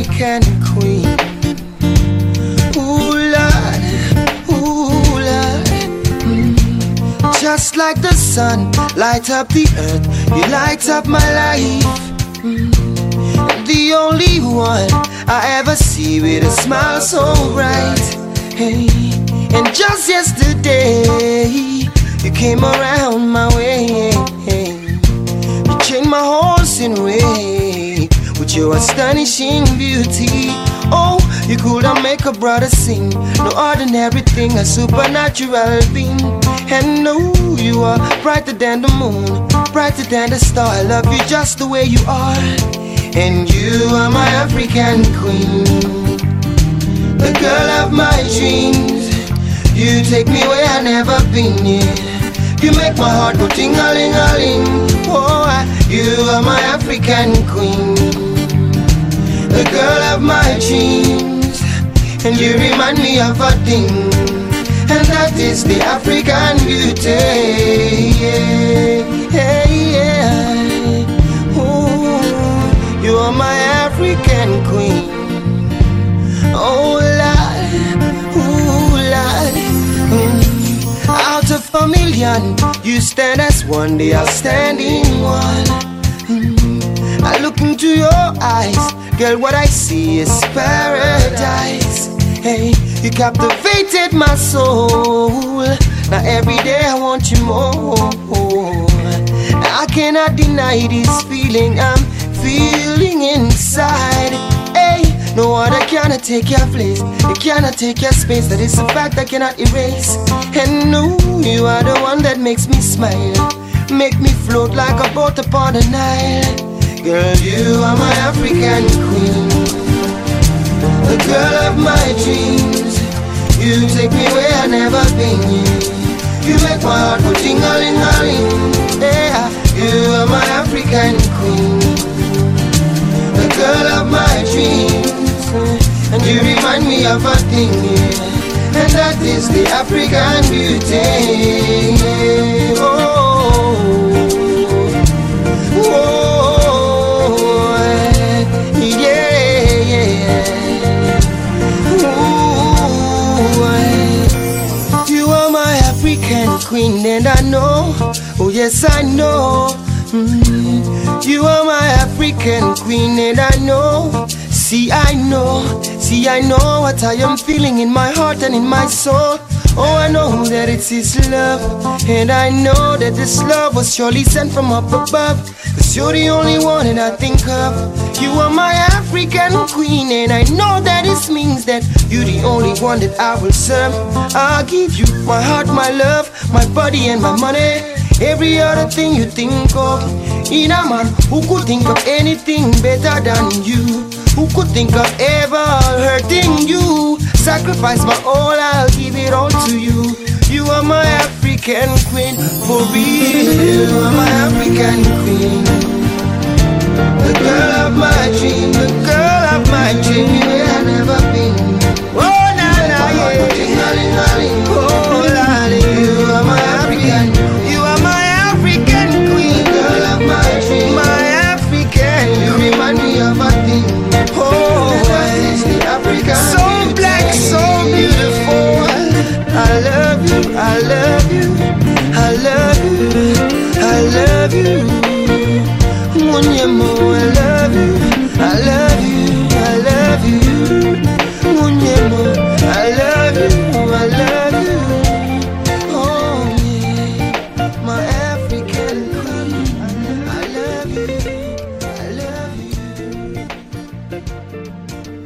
African queen. Ooh Lord, ooh Lord. Just like the sun, light up the earth, you light up my life. The only one I ever see with a smile so bright. Hey, and just yesterday, you came around my way. You changed my horse in way with your astonishing beauty. Oh, you couldn't make a brother sing. No ordinary thing, a supernatural being. And no, you are brighter than the moon, brighter than the star. I love you just the way you are. And you are my African queen, the girl of my dreams. You take me where I've never been, yeah. You make my heart go ting-a-ling-a-ling. Oh, you are my African queen, the girl of my dreams. And you remind me of a thing, and that is the African beauty. Yeah, yeah. Ooh, you are my African queen. Oh Lord, ooh Lord. Out of a million, you stand as one, the outstanding one. I look into your eyes, girl, what I see is paradise. Hey, you captivated my soul. Now every day I want you more. I cannot deny this feeling I'm feeling inside. Hey, no other cannot take your place, it cannot take your space. That is a fact I cannot erase. And no, you are the one that makes me smile, make me float like a boat upon the Nile. Girl, you are my African queen, the girl of my dreams. You take me where I've never been. You make my heart go ting-a-ling-a-ling. Yeah, you are my African queen, the girl of my dreams. And you remind me of a thing, yeah, and that is the African beauty. Oh, oh, yeah, yeah. Ooh, you are my African queen, and I know, oh yes I know. You are my African queen, and I know. See I know what I am feeling in my heart and in my soul. Oh, I know that it's His love, and I know that this love was surely sent from up above. Cause you're the only one that I think of. You are my African queen, and I know that this means that you're the only one that I will serve. I'll give you my heart, my love, my body and my money. Every other thing you think of. In a man who could think of anything better than you, who could think of ever hurting you. Sacrifice my all, I'll give it all to you. You are my African queen, for real. You are my African queen, the girl of my dream, the girl of my dream. Where I've never been. Oh, na na, yeah. Oh, lolly. You are my African, you are my African queen, girl of my dream, my African. You remind me of a thing. Oh, it's the African. So black, so beautiful. I love you, I love you, I love you, I love you. Munyemo, I love you, I love you, I love you. Munyemo, I love you, I love you. Oh yeah, my African queen. I love you, I love you.